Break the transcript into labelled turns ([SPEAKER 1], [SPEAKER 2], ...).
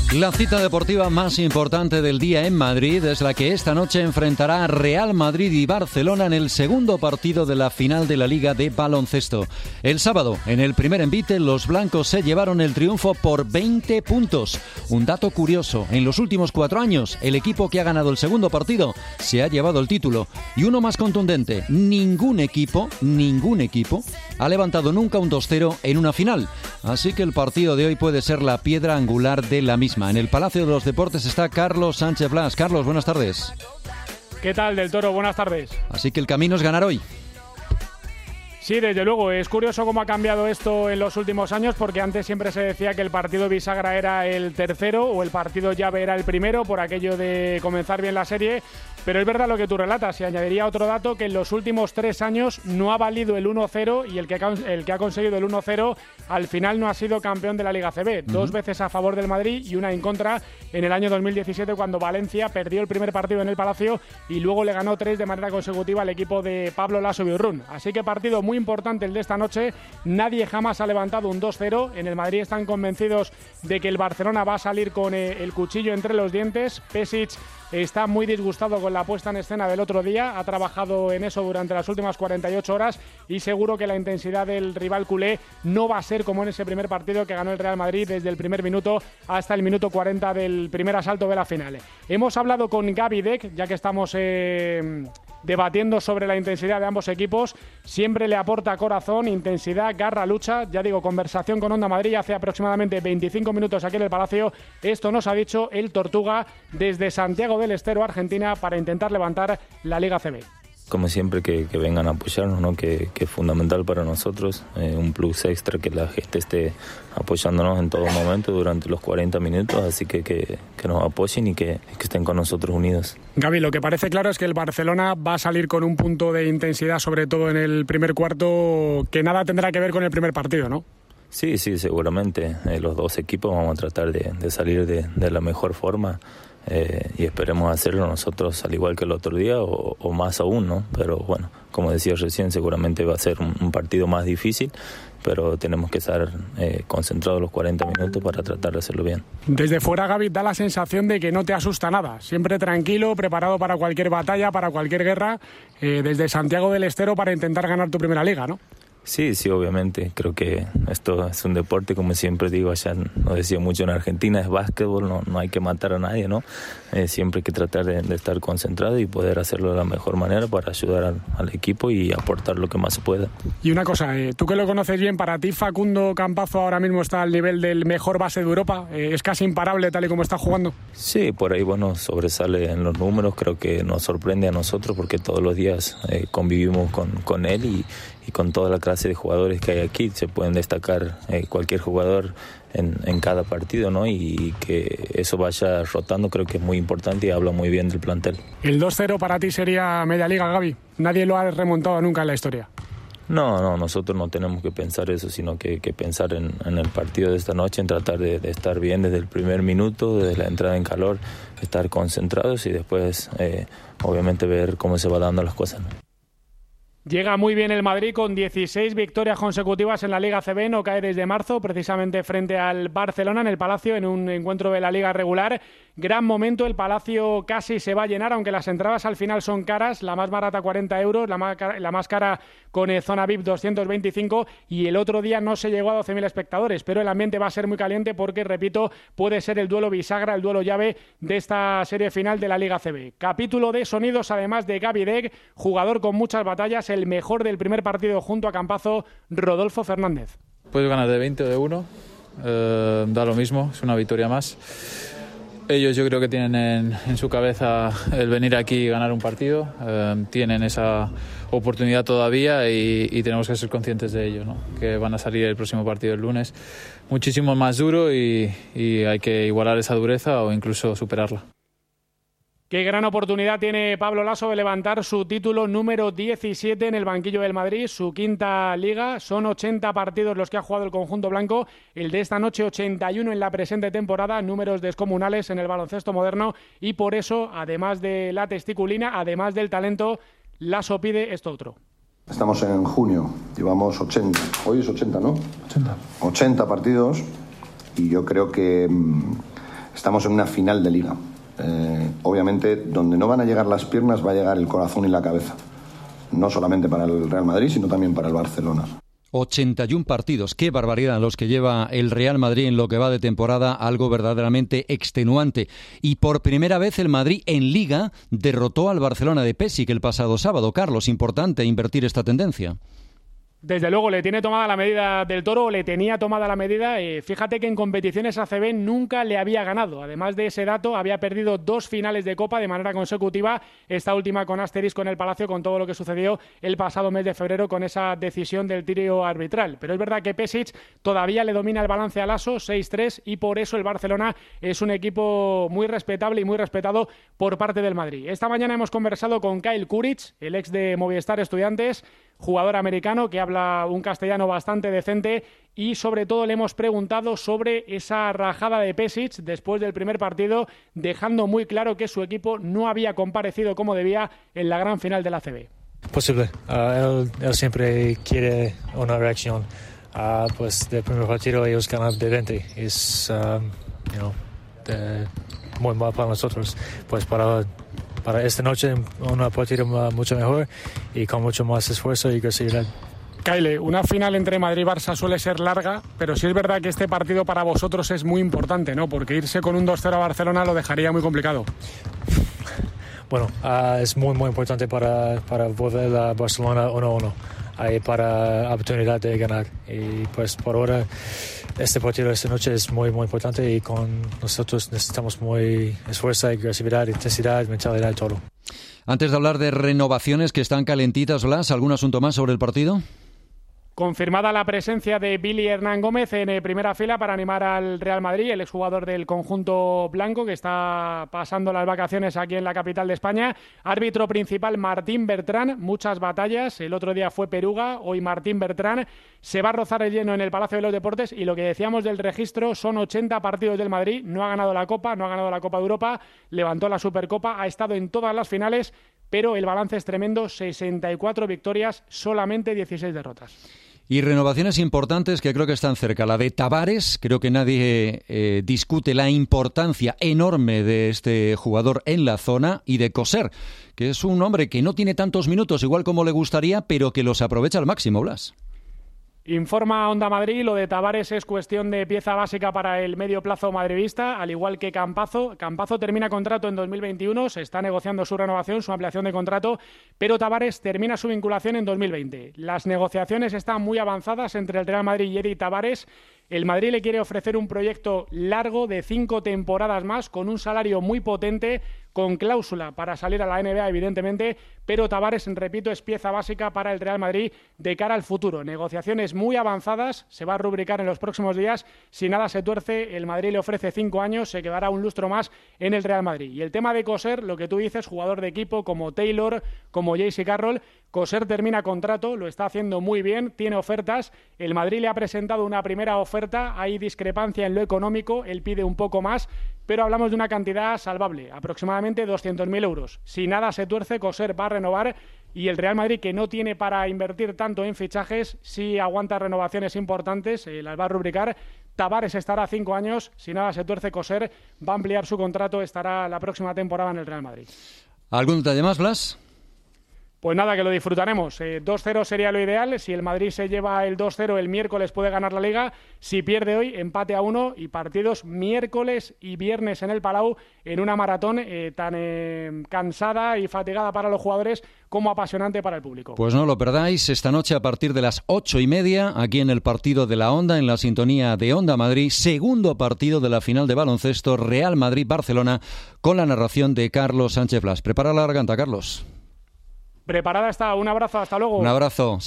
[SPEAKER 1] La cita deportiva más importante del día en Madrid es la que esta noche enfrentará a Real Madrid y Barcelona en el segundo partido de la final de la Liga de Baloncesto. El sábado, en el primer envite, los blancos se llevaron el triunfo por 20 puntos. Un dato curioso, en los últimos 4 años, el equipo que ha ganado el segundo partido se ha llevado el título. Y uno más contundente, ningún equipo ha levantado nunca un 2-0 en una final. Así que el partido de hoy puede ser la piedra angular de la misma. En el Palacio de los Deportes está Carlos Sánchez Blas. Carlos, buenas tardes.
[SPEAKER 2] ¿Qué tal, del Toro? Buenas tardes.
[SPEAKER 1] Así que el camino es ganar hoy.
[SPEAKER 2] Sí, desde luego. Es curioso cómo ha cambiado esto en los últimos años, porque antes siempre se decía que el partido bisagra era el tercero o el partido llave era el primero, por aquello de comenzar bien la serie. Pero es verdad lo que tú relatas, y añadiría otro dato, que en los últimos 3 años no ha valido el 1-0 y el que ha conseguido el 1-0 al final no ha sido campeón de la Liga CB. 2 veces a favor del Madrid y una en contra en el año 2017, cuando Valencia perdió el primer partido en el Palacio y luego le ganó 3 de manera consecutiva al equipo de Pablo Laso Biurrun. Así que partido muy importante el de esta noche. Nadie jamás ha levantado un 2-0. En el Madrid están convencidos de que el Barcelona va a salir con el cuchillo entre los dientes. Pesic está muy disgustado con la puesta en escena del otro día, ha trabajado en eso durante las últimas 48 horas y seguro que la intensidad del rival culé no va a ser como en ese primer partido que ganó el Real Madrid desde el primer minuto hasta el minuto 40 del primer asalto de la final. Hemos hablado con Gaby Deck, ya que estamos debatiendo sobre la intensidad de ambos equipos. Siempre le aporta corazón, intensidad, garra, lucha. Ya digo, conversación con Onda Madrid hace aproximadamente 25 minutos aquí en el Palacio. Esto nos ha dicho el Tortuga desde Santiago del Estero, Argentina, para intentar levantar la Liga CB.
[SPEAKER 3] Como siempre, que vengan a apoyarnos, ¿no? Que es fundamental para nosotros, un plus extra que la gente esté apoyándonos en todo momento durante los 40 minutos, así que nos apoyen y que estén con nosotros unidos.
[SPEAKER 2] Gaby, lo que parece claro es que el Barcelona va a salir con un punto de intensidad, sobre todo en el primer cuarto, que nada tendrá que ver con el primer partido, ¿no?
[SPEAKER 3] Sí, seguramente. Los dos equipos vamos a tratar de salir de la mejor forma. Y esperemos hacerlo nosotros al igual que el otro día o más aún, ¿no? Pero bueno, como decía recién, seguramente va a ser un partido más difícil, pero tenemos que estar concentrados los 40 minutos para tratar de hacerlo bien.
[SPEAKER 2] Desde fuera, Gaby, da la sensación de que no te asusta nada, siempre tranquilo, preparado para cualquier batalla, para cualquier guerra, desde Santiago del Estero para intentar ganar tu primera liga, ¿no?
[SPEAKER 3] Sí, obviamente. Creo que esto es un deporte, como siempre digo, allá nos decía mucho en Argentina, es básquetbol, no hay que matar a nadie, ¿no? Siempre hay que tratar de estar concentrado y poder hacerlo de la mejor manera para ayudar al equipo y aportar lo que más se pueda.
[SPEAKER 2] Y una cosa, tú que lo conoces bien, para ti Facundo Campazo ahora mismo está al nivel del mejor base de Europa, es casi imparable tal y como está jugando.
[SPEAKER 3] Sí, por ahí sobresale en los números, creo que nos sorprende a nosotros porque todos los días convivimos con él y con toda la clase de jugadores que hay aquí. Se pueden destacar cualquier jugador en cada partido, ¿no? Y que eso vaya rotando creo que es muy importante y habla muy bien del plantel.
[SPEAKER 2] ¿El 2-0 para ti sería media liga, Gaby? Nadie lo ha remontado nunca en la historia.
[SPEAKER 3] No, nosotros no tenemos que pensar eso, sino que pensar en el partido de esta noche, en tratar de estar bien desde el primer minuto, desde la entrada en calor, estar concentrados y después obviamente ver cómo se van dando las cosas, ¿no?
[SPEAKER 2] Llega muy bien el Madrid con 16 victorias consecutivas en la Liga CB, no cae desde marzo, precisamente frente al Barcelona en el Palacio en un encuentro de la Liga regular. Gran momento, el Palacio casi se va a llenar, aunque las entradas al final son caras, la más barata 40 euros, la más cara con zona VIP 225 y el otro día no se llegó a 12.000 espectadores, pero el ambiente va a ser muy caliente porque, repito, puede ser el duelo bisagra, el duelo llave de esta serie final de la Liga CB. Capítulo de sonidos además de Gaby Deck, jugador con muchas batallas, el mejor del primer partido junto a Campazo, Rodolfo Fernández.
[SPEAKER 4] Puedes ganar de 20 o de 1, da lo mismo, es una victoria más. Ellos yo creo que tienen en su cabeza el venir aquí y ganar un partido, tienen esa oportunidad todavía y tenemos que ser conscientes de ello, ¿no? Que van a salir el próximo partido el lunes muchísimo más duro y hay que igualar esa dureza o incluso superarla.
[SPEAKER 2] Qué gran oportunidad tiene Pablo Laso de levantar su título número 17 en el banquillo del Madrid, su quinta liga. Son 80 partidos los que ha jugado el conjunto blanco. El de esta noche 81 en la presente temporada, números descomunales en el baloncesto moderno. Y por eso, además de la testiculina, además del talento, Laso pide esto otro.
[SPEAKER 5] Estamos en junio, llevamos 80. Hoy es 80, ¿no? 80 partidos y yo creo que Estamos en una final de liga. Obviamente, donde no van a llegar las piernas va a llegar el corazón y la cabeza. No solamente para el Real Madrid, sino también para el Barcelona.
[SPEAKER 1] 81 partidos, qué barbaridad los que lleva el Real Madrid en lo que va de temporada, algo verdaderamente extenuante. Y por primera vez el Madrid en Liga derrotó al Barcelona de Pesic el pasado sábado. Carlos, importante invertir esta tendencia.
[SPEAKER 2] Desde luego, le tiene tomada la medida del Toro, le tenía tomada la medida. Fíjate que en competiciones ACB nunca le había ganado. Además de ese dato, había perdido 2 finales de Copa de manera consecutiva. Esta última con asterisco en el Palacio, con todo lo que sucedió el pasado mes de febrero con esa decisión del tiro arbitral. Pero es verdad que Pesic todavía le domina el balance al ASO, 6-3, y por eso el Barcelona es un equipo muy respetable y muy respetado por parte del Madrid. Esta mañana hemos conversado con Kyle Kuric, el ex de Movistar Estudiantes, jugador americano que habla un castellano bastante decente, y sobre todo le hemos preguntado sobre esa rajada de Pesic después del primer partido, dejando muy claro que su equipo no había comparecido como debía en la gran final de la ACB.
[SPEAKER 6] Posible, él siempre quiere una reacción. Pues del primer partido ellos ganan de 20, es muy mal para nosotros, pues para esta noche una partida mucho mejor y con mucho más esfuerzo y agresividad.
[SPEAKER 2] Kyle, una final entre Madrid y Barça suele ser larga, pero sí es verdad que este partido para vosotros es muy importante, ¿no? Porque irse con un 2-0 a Barcelona lo dejaría muy complicado.
[SPEAKER 6] Bueno, es muy importante para volver a Barcelona 1-1. Hay para oportunidad de ganar. Y pues por ahora este partido esta noche es muy importante y con nosotros necesitamos muy esfuerzo, agresividad, intensidad, mentalidad, todo.
[SPEAKER 1] Antes de hablar de renovaciones que están calentitas, Blas, ¿algún asunto más sobre el partido?
[SPEAKER 2] Confirmada la presencia de Billy Hernán Gómez en primera fila para animar al Real Madrid, el exjugador del conjunto blanco que está pasando las vacaciones aquí en la capital de España. Árbitro principal Martín Bertrán, muchas batallas, el otro día fue Peruga, hoy Martín Bertrán. Se va a rozar el lleno en el Palacio de los Deportes y lo que decíamos del registro, son 80 partidos del Madrid, no ha ganado la Copa, no ha ganado la Copa de Europa, levantó la Supercopa, ha estado en todas las finales, pero el balance es tremendo, 64 victorias, solamente 16 derrotas.
[SPEAKER 1] Y renovaciones importantes que creo que están cerca. La de Tavares, creo que nadie discute la importancia enorme de este jugador en la zona, y de Coser, que es un hombre que no tiene tantos minutos igual como le gustaría, pero que los aprovecha al máximo, Blas.
[SPEAKER 2] Informa Onda Madrid, lo de Tavares es cuestión de pieza básica para el medio plazo madridista, al igual que Campazo. Campazo termina contrato en 2021, se está negociando su renovación, su ampliación de contrato, pero Tavares termina su vinculación en 2020. Las negociaciones están muy avanzadas entre el Real Madrid y Edi Tavares. El Madrid le quiere ofrecer un proyecto largo de 5 temporadas más, con un salario muy potente, con cláusula para salir a la NBA, evidentemente, pero Tavares, repito, es pieza básica para el Real Madrid de cara al futuro. Negociaciones muy avanzadas, se va a rubricar en los próximos días. Si nada se tuerce, el Madrid le ofrece 5 años, se quedará un lustro más en el Real Madrid. Y el tema de Coser, lo que tú dices, jugador de equipo como Taylor, como J.C. Carroll, Coser termina contrato, lo está haciendo muy bien, tiene ofertas. El Madrid le ha presentado una primera oferta, hay discrepancia en lo económico, él pide un poco más, pero hablamos de una cantidad salvable, aproximadamente 200.000 euros. Si nada se tuerce, Coser va a renovar, y el Real Madrid, que no tiene para invertir tanto en fichajes, sí aguanta renovaciones importantes, las va a rubricar. Tavares estará 5 años, si nada se tuerce, Coser va a ampliar su contrato, estará la próxima temporada en el Real Madrid.
[SPEAKER 1] ¿Algún detalle más, Blas?
[SPEAKER 2] Pues nada, que lo disfrutaremos. 2-0 sería lo ideal. Si el Madrid se lleva el 2-0 el miércoles, puede ganar la Liga. Si pierde hoy, empate a 1, y partidos miércoles y viernes en el Palau, en una maratón tan cansada y fatigada para los jugadores como apasionante para el público.
[SPEAKER 1] Pues no lo perdáis esta noche a partir de las 8:30, aquí en el partido de la Onda, en la sintonía de Onda Madrid, segundo partido de la final de baloncesto Real Madrid-Barcelona, con la narración de Carlos Sánchez Blas. Prepara la garganta, Carlos.
[SPEAKER 2] Preparada está. Un abrazo, hasta luego.
[SPEAKER 1] Un abrazo.